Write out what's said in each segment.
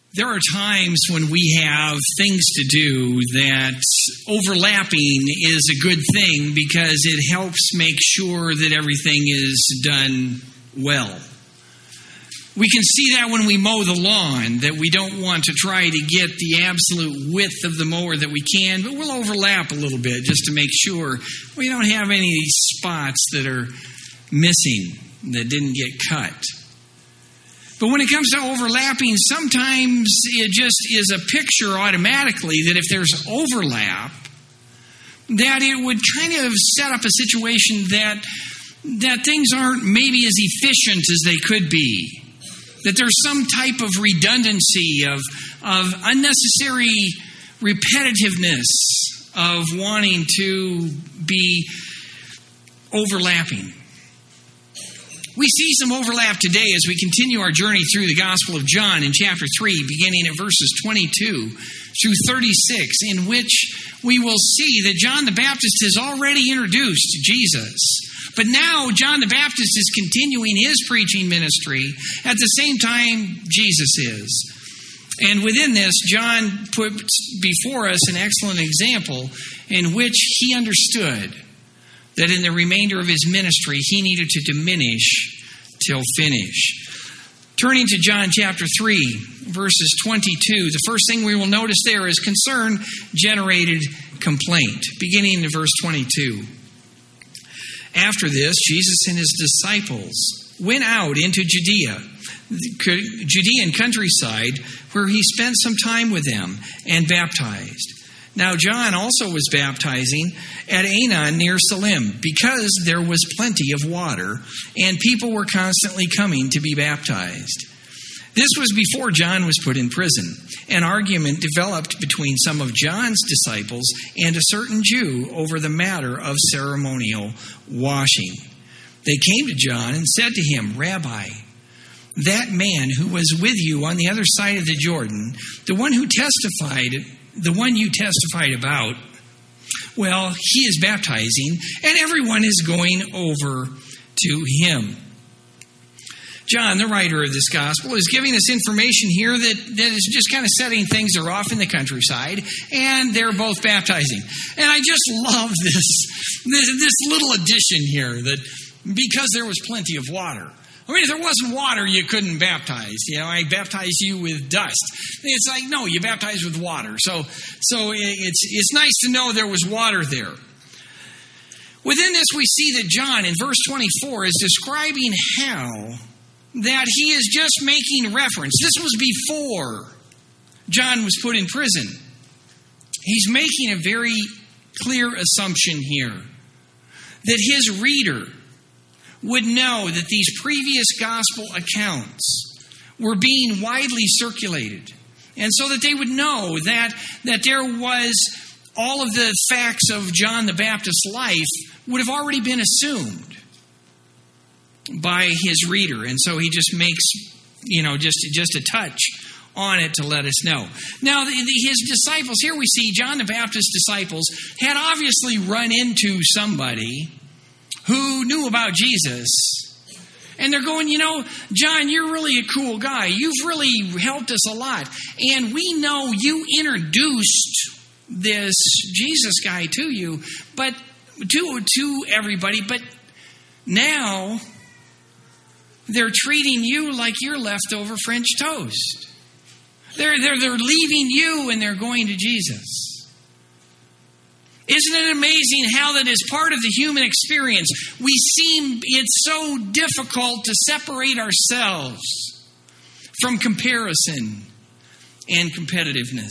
There are times when we have things to do that overlapping is a good thing because it helps make sure that everything is done well. We can see that when we mow the lawn, that we don't want to try to get the absolute width of the mower that we can, but we'll overlap a little bit just to make sure we don't have any spots that are missing, that didn't get cut. But when it comes to overlapping, sometimes it just is a picture automatically that if there's overlap, that it would kind of set up a situation that things aren't maybe as efficient as they could be. That there's some type of redundancy, of unnecessary repetitiveness of wanting to be overlapping. We see some overlap today as we continue our journey through the Gospel of John in chapter 3, beginning at verses 22 through 36, in which we will see that John the Baptist has already introduced Jesus. But now John the Baptist is continuing his preaching ministry at the same time Jesus is. And within this, John puts before us an excellent example in which he understood that in the remainder of his ministry, he needed to diminish till finish. Turning to John chapter 3, verses 22, the first thing we will notice there is concern-generated complaint, beginning in verse 22. After this, Jesus and his disciples went out into Judea, the Judean countryside, where he spent some time with them and baptized. Now John also was baptizing at Aenon near Salim, because there was plenty of water, and people were constantly coming to be baptized. This was before John was put in prison. An argument developed between some of John's disciples and a certain Jew over the matter of ceremonial washing. They came to John and said to him, "Rabbi, that man who was with you on the other side of the Jordan, the one you testified about, well, he is baptizing, and everyone is going over to him." John, the writer of this gospel, is giving us information here that is just kind of setting things are off in the countryside, and they're both baptizing. And I just love this little addition here, that because there was plenty of water. I mean, if there wasn't water, you couldn't baptize. You know, I baptize you with dust. It's like, no, you baptize with water. So it's nice to know there was water there. Within this, we see that John, in verse 24, is describing how that he is just making reference. This was before John was put in prison. He's making a very clear assumption here that his reader would know that these previous gospel accounts were being widely circulated. And so that they would know that there was all of the facts of John the Baptist's life would have already been assumed by his reader. And so he just makes, just a touch on it to let us know. Now, his disciples, here we see John the Baptist's disciples had obviously run into somebody who knew about Jesus. And they're going, John, you're really a cool guy. You've really helped us a lot. And we know you introduced this Jesus guy to you, but to everybody. But now they're treating you like you're leftover French toast. They're leaving you and they're going to Jesus. Isn't it amazing how that is part of the human experience? It's so difficult to separate ourselves from comparison and competitiveness.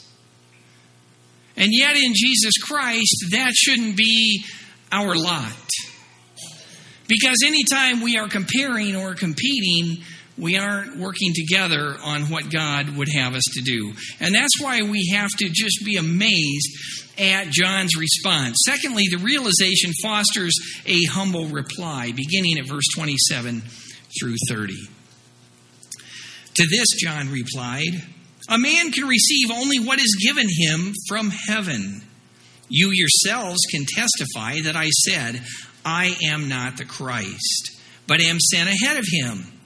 And yet in Jesus Christ, that shouldn't be our lot. Because anytime we are comparing or competing, we aren't working together on what God would have us to do. And that's why we have to just be amazed at John's response. Secondly, the realization fosters a humble reply, beginning at verse 27 through 30. To this, John replied, "A man can receive only what is given him from heaven. You yourselves can testify that I said, I am not the Christ, but am sent ahead of him.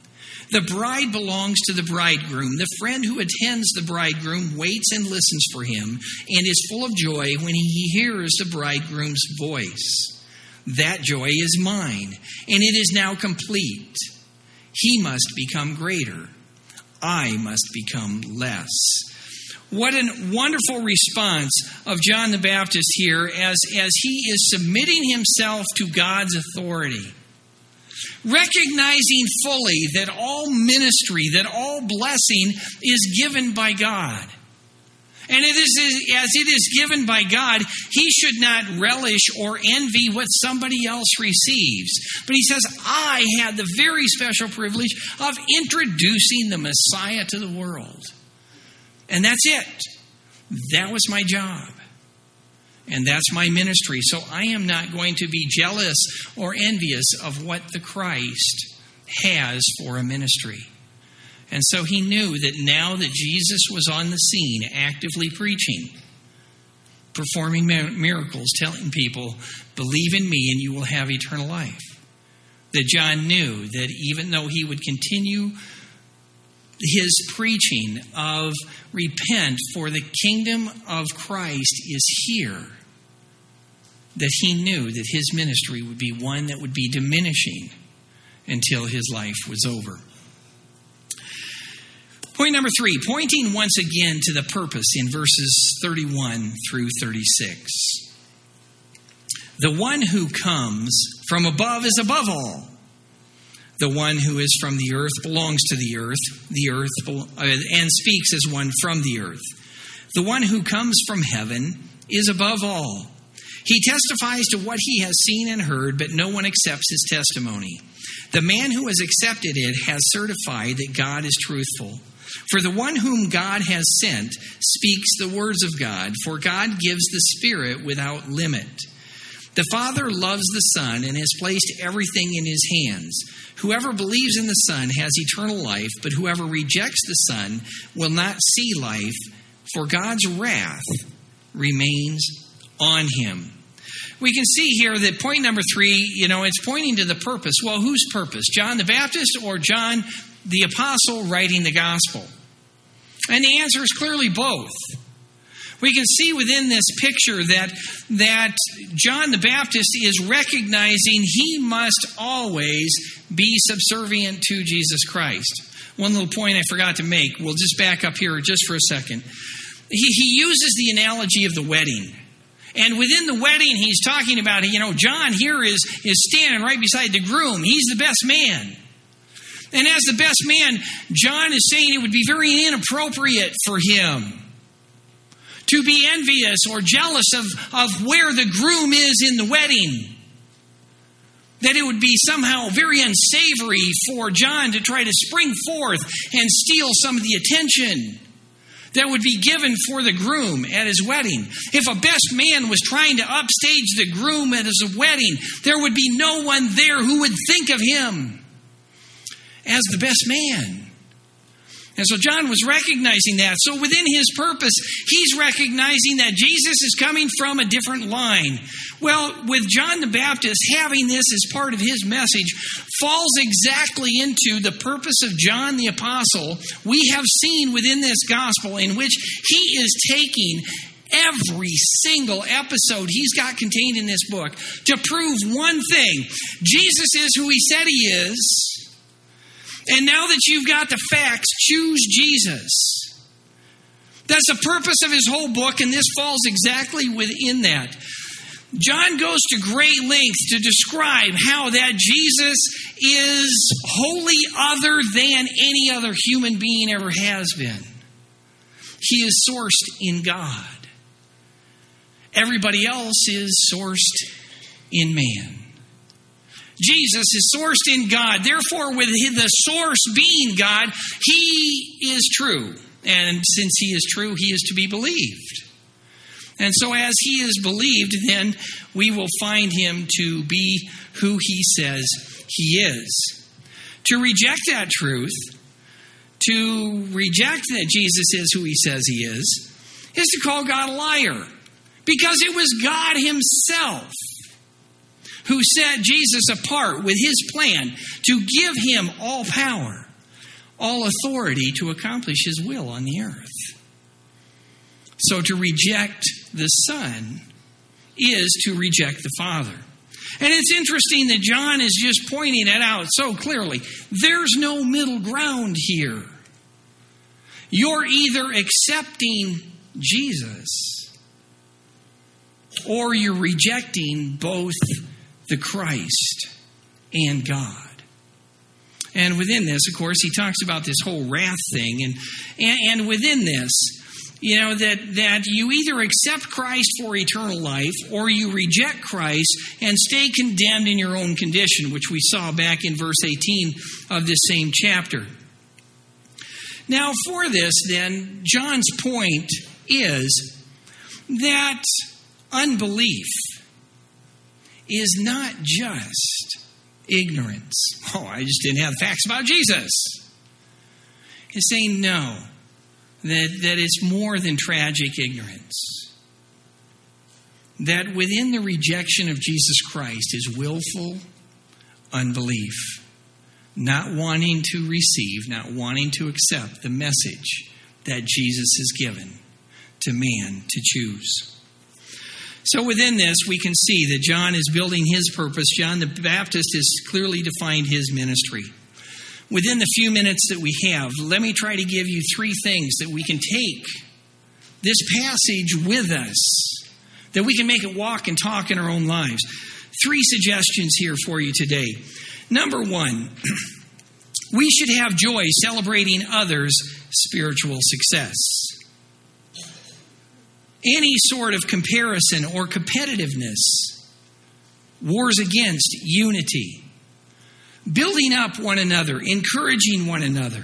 The bride belongs to the bridegroom. The friend who attends the bridegroom waits and listens for him and is full of joy when he hears the bridegroom's voice. That joy is mine, and it is now complete. He must become greater. I must become less. What a wonderful response of John the Baptist here as he is submitting himself to God's authority. Recognizing fully that all ministry, that all blessing is given by God. And as it is given by God, he should not relish or envy what somebody else receives. But he says, I had the very special privilege of introducing the Messiah to the world. And that's it. That was my job. And that's my ministry. So I am not going to be jealous or envious of what the Christ has for a ministry. And so he knew that now that Jesus was on the scene, actively preaching, performing miracles, telling people, believe in me and you will have eternal life. That John knew that even though he would continue his preaching of repent, for the kingdom of Christ is here, that he knew that his ministry would be one that would be diminishing until his life was over. Point number 3, pointing once again to the purpose in verses 31 through 36. The one who comes from above is above all. The one who is from the earth belongs to the earth, and speaks as one from the earth. The one who comes from heaven is above all. He testifies to what he has seen and heard, but no one accepts his testimony. The man who has accepted it has certified that God is truthful. For the one whom God has sent speaks the words of God, for God gives the Spirit without limit. The Father loves the Son and has placed everything in his hands. Whoever believes in the Son has eternal life, but whoever rejects the Son will not see life, for God's wrath remains on him. We can see here that point number 3, it's pointing to the purpose. Well, whose purpose? John the Baptist or John the Apostle writing the gospel? And the answer is clearly both. We can see within this picture that John the Baptist is recognizing he must always be subservient to Jesus Christ. One little point I forgot to make. We'll just back up here just for a second. He uses the analogy of the wedding. And within the wedding, he's talking about, John here is standing right beside the groom. He's the best man. And as the best man, John is saying it would be very inappropriate for him to be envious or jealous of where the groom is in the wedding. That it would be somehow very unsavory for John to try to spring forth and steal some of the attention that would be given for the groom at his wedding. If a best man was trying to upstage the groom at his wedding, there would be no one there who would think of him as the best man. And so John was recognizing that. So within his purpose, he's recognizing that Jesus is coming from a different line. Well, with John the Baptist having this as part of his message falls exactly into the purpose of John the Apostle we have seen within this gospel, in which he is taking every single episode he's got contained in this book to prove one thing. Jesus is who he said he is. And now that you've got the facts, choose Jesus. That's the purpose of his whole book, and this falls exactly within that. John goes to great lengths to describe how that Jesus is wholly other than any other human being ever has been. He is sourced in God. Everybody else is sourced in man. Jesus is sourced in God. Therefore, with the source being God, he is true. And since he is true, he is to be believed. And so as he is believed, then we will find him to be who he says he is. To reject that truth, to reject that Jesus is who he says he is to call God a liar. Because it was God himself who set Jesus apart with his plan to give him all power, all authority to accomplish his will on the earth. So to reject the Son is to reject the Father. And it's interesting that John is just pointing it out so clearly. There's no middle ground here. You're either accepting Jesus or you're rejecting both the Christ and God. And within this, of course, he talks about this whole wrath thing. And within this, that you either accept Christ for eternal life or you reject Christ and stay condemned in your own condition, which we saw back in verse 18 of this same chapter. Now, for this, then, John's point is that unbelief is not just ignorance. Oh, I just didn't have facts about Jesus. He's saying no, that it's more than tragic ignorance. That within the rejection of Jesus Christ is willful unbelief. Not wanting to receive, not wanting to accept the message that Jesus has given to man to choose. So within this, we can see that John is building his purpose. John the Baptist has clearly defined his ministry. Within the few minutes that we have, let me try to give you three things that we can take this passage with us, that we can make it walk and talk in our own lives. Three suggestions here for you today. Number one, we should have joy celebrating others' spiritual success. Any sort of comparison or competitiveness wars against unity. Building up one another, encouraging one another,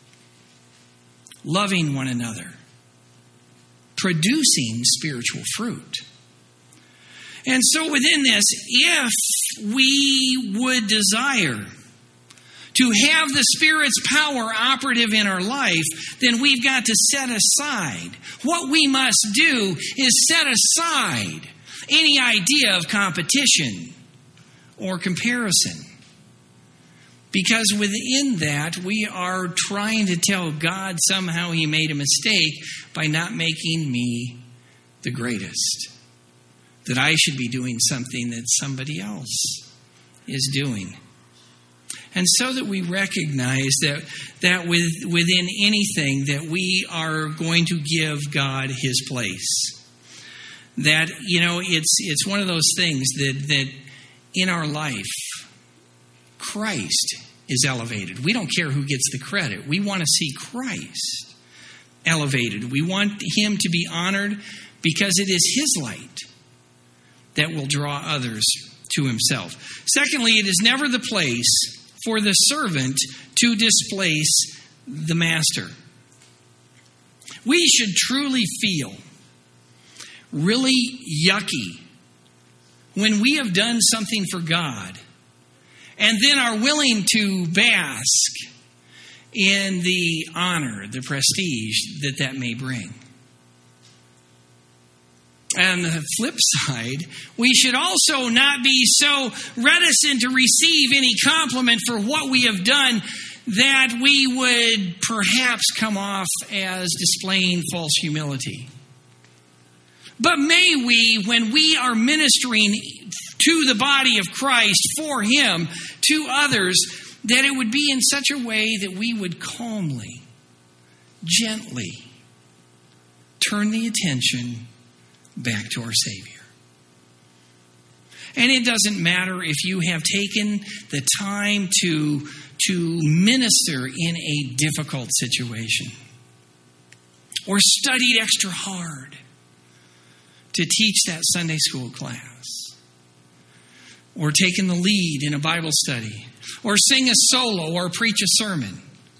loving one another, producing spiritual fruit. And so within this, if we would desire to have the Spirit's power operative in our life, then we've got to set aside. What we must do is set aside any idea of competition or comparison. Because within that, we are trying to tell God somehow He made a mistake by not making me the greatest. That I should be doing something that somebody else is doing. And so that we recognize that within anything that we are going to give God His place. That, it's one of those things that in our life, Christ is elevated. We don't care who gets the credit. We want to see Christ elevated. We want Him to be honored because it is His light that will draw others to Himself. Secondly, it is never the place for the servant to displace the master. We should truly feel really yucky when we have done something for God and then are willing to bask in the honor, the prestige that may bring. On the flip side, we should also not be so reticent to receive any compliment for what we have done that we would perhaps come off as displaying false humility. But may we, when we are ministering to the body of Christ for Him, to others, that it would be in such a way that we would calmly, gently turn the attention back to our Savior. And it doesn't matter if you have taken the time to minister in a difficult situation or studied extra hard to teach that Sunday school class or taken the lead in a Bible study or sing a solo or preach a sermon.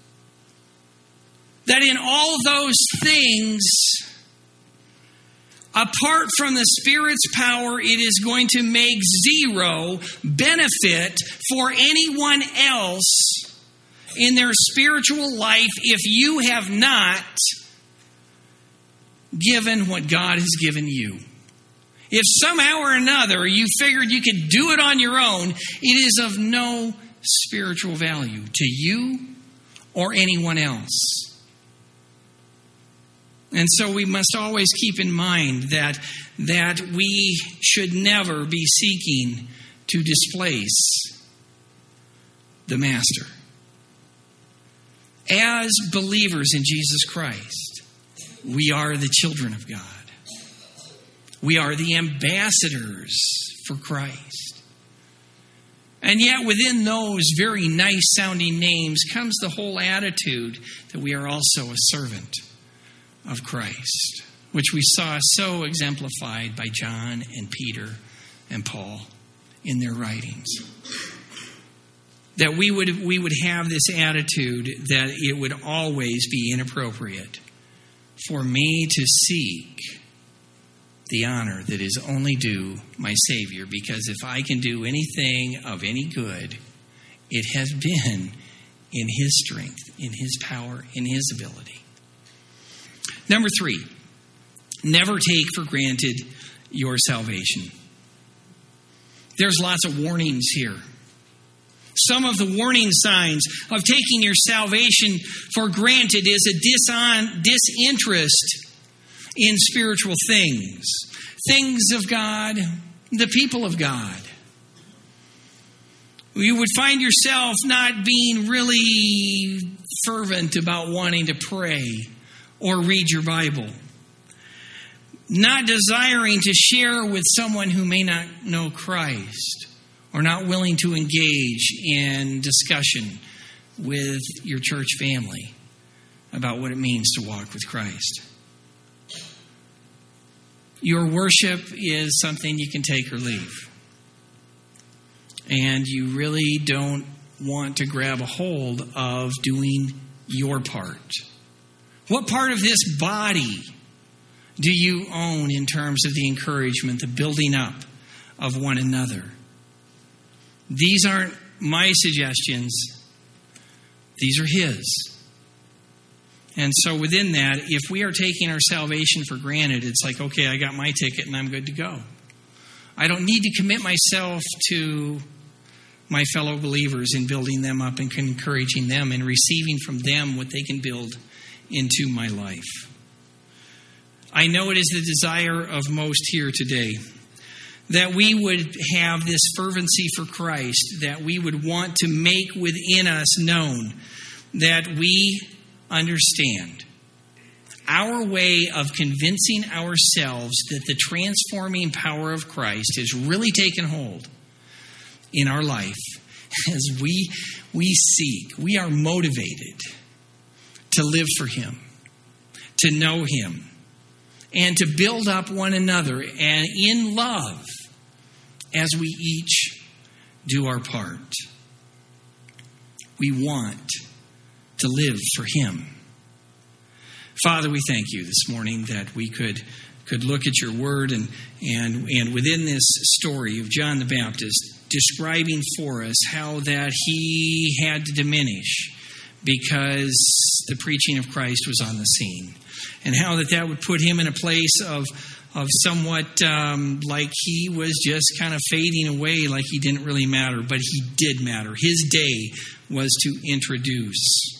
That in all those things, apart from the Spirit's power, it is going to make zero benefit for anyone else in their spiritual life if you have not given what God has given you. If somehow or another you figured you could do it on your own, it is of no spiritual value to you or anyone else. And so we must always keep in mind that we should never be seeking to displace the Master. As believers in Jesus Christ, we are the children of God. We are the ambassadors for Christ. And yet within those very nice sounding names comes the whole attitude that we are also a servant of Christ, which we saw so exemplified by John and Peter and Paul in their writings. That we would have this attitude that it would always be inappropriate for me to seek the honor that is only due my Savior, because if I can do anything of any good, it has been in His strength, in His power, in His ability. Number 3, never take for granted your salvation. There's lots of warnings here. Some of the warning signs of taking your salvation for granted is a disinterest in spiritual things of God, the people of God. You would find yourself not being really fervent about wanting to pray or read your Bible. Not desiring to share with someone who may not know Christ, or not willing to engage in discussion with your church family about what it means to walk with Christ. Your worship is something you can take or leave. And you really don't want to grab a hold of doing your part. What part of this body do you own in terms of the encouragement, the building up of one another? These aren't my suggestions. These are His. And so within that, if we are taking our salvation for granted, it's like, okay, I got my ticket and I'm good to go. I don't need to commit myself to my fellow believers in building them up and encouraging them and receiving from them what they can build into my life. I know it is the desire of most here today that we would have this fervency for Christ, that we would want to make within us known that we understand our way of convincing ourselves that the transforming power of Christ has really taken hold in our life as we seek, we are motivated to live for Him, to know Him, and to build up one another and in love as we each do our part. We want to live for Him. Father, we thank You this morning that we could look at Your word and within this story of John the Baptist describing for us how that he had to diminish because the preaching of Christ was on the scene, and how that would put him in a place of somewhat like he was just kind of fading away, like he didn't really matter, but he did matter. His day was to introduce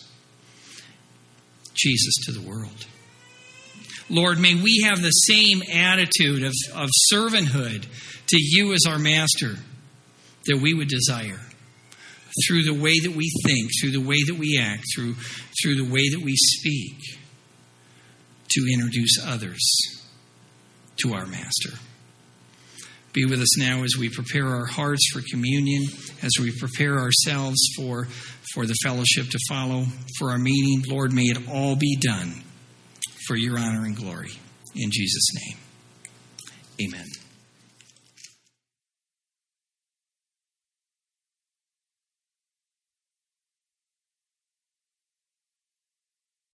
Jesus to the world. Lord, may we have the same attitude of servanthood to You as our Master that we would desire through the way that we think, through the way that we act, through the way that we speak, to introduce others to our Master. Be with us now as we prepare our hearts for communion, as we prepare ourselves for the fellowship to follow, for our meeting. Lord, may it all be done for Your honor and glory. In Jesus' name, amen.